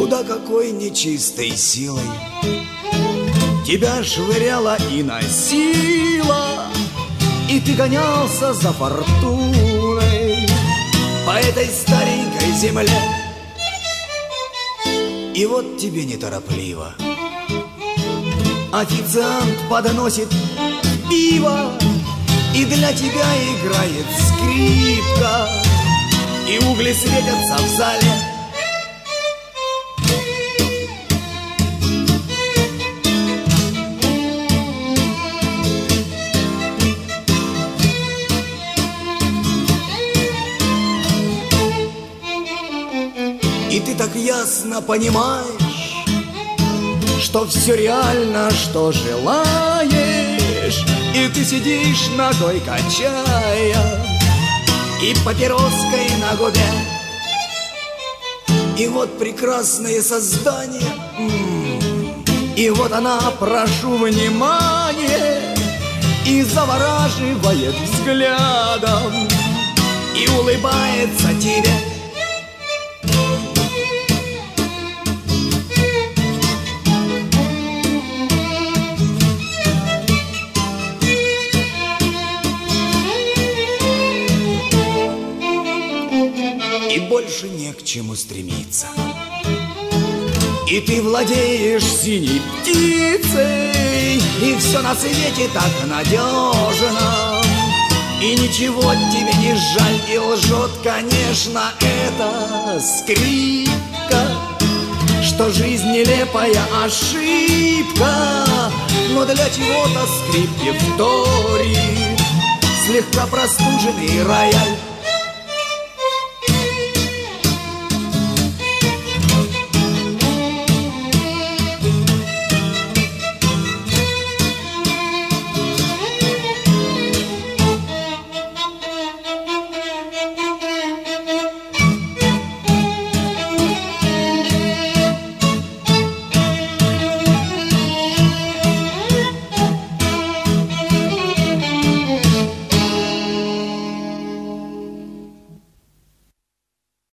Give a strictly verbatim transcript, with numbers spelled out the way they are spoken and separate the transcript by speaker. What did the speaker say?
Speaker 1: куда какой нечистой силой тебя швыряла и носила, и ты гонялся за фортуной по этой старенькой земле. И вот тебе неторопливо официант подносит пиво, и для тебя играет скрипка, и угли светятся в зале. И ты так ясно понимаешь, что все реально, что желаешь. И ты сидишь ногой качая и папироской на губе. И вот прекрасное создание, и вот она, прошу внимания, и завораживает взглядом, и улыбается тебе. И больше не к чему стремиться. И ты владеешь синей птицей, и все на свете так надежно, и ничего тебе не жаль, и лжет, конечно, эта скрипка, что жизнь нелепая ошибка, но для чего-то скрипке вторит слегка простуженный рояль.